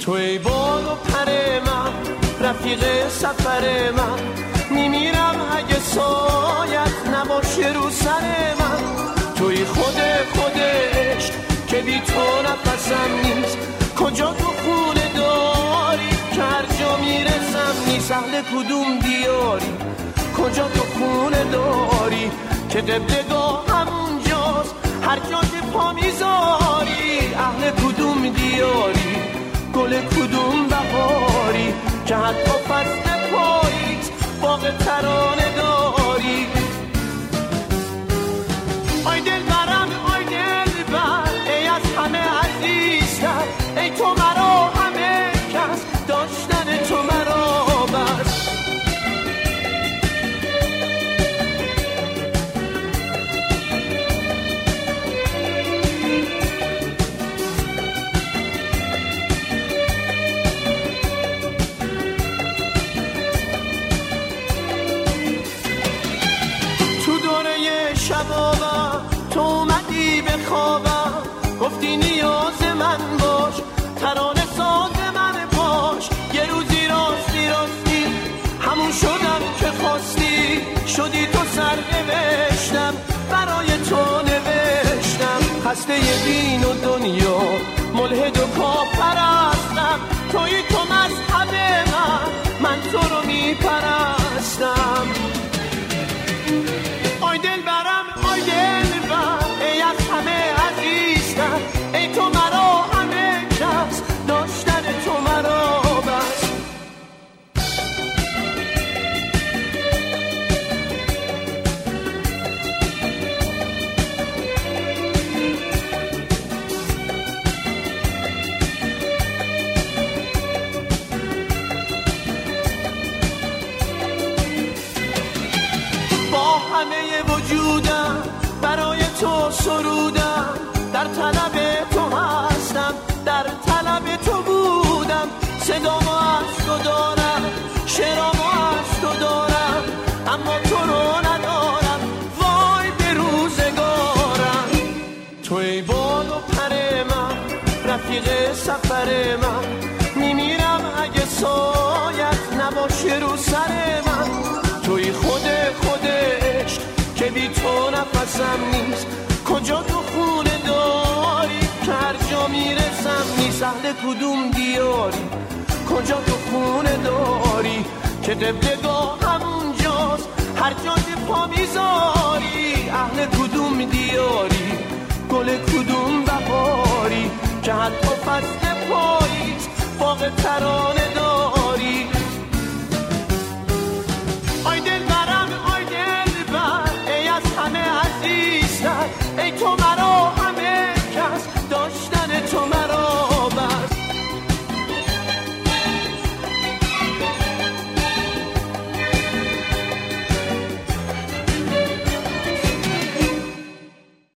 تو ای بال و پر من، رفیق سفر من، میمیرم اگه سایت نباشه رو سر من. توی خودش که بی تو نفسم نیست، کجا تو خونه داری که هر جا میرسم نیست. اهل کدوم دیاری، کجا تو خونه داری که قبلگاه همونجاست هر جا که پا میذاری. اهل کدوم دیاری، گل کدوم بهاری که حتی فصل پاییز باغ ترانه داری. آی دل برم، آی دل بر، ای از همه عزیزتر، ای تو مرا همه کس، داشتن تو مرا بس. تو اومدی به خوابم، گفتی نیاز من باش، ترانه ساز من باش. یه روزی راستی همون شدم که خواستی، شدی تو سر نوشتم برای تو نوشتم. خسته دین و دنیا، ملحد و کافرستم، توی تو مذهب من تو رو میپرستم. آی دل برم، آی دل بر، ای از همه عزیزتر، ای تو مرا همه کس، داشتن تو مرا بس. با همه وجودم برای تو سرودم، در طلب تو هستم، در طلب تو بودم. صدامو از تو دارم، شعرامو از تو دارم، اما تو رو ندارم، وای به روزگارم. تو ای بال و پر من، رفیق سفر من، میمیرم اگه سایت نباشه رو سر من. توی خودش که بی تو نفسم نیست، کجا تو خونه داری که هر جا میرسم نیست. اهل کدوم دیاری، کجا تو خونه داری که قبلگاه همونجاست هر جا که پا میذاری. اهل کدوم دیاری، گل کدوم بهاری که حتی فصل پاییز باغ ترانه داری.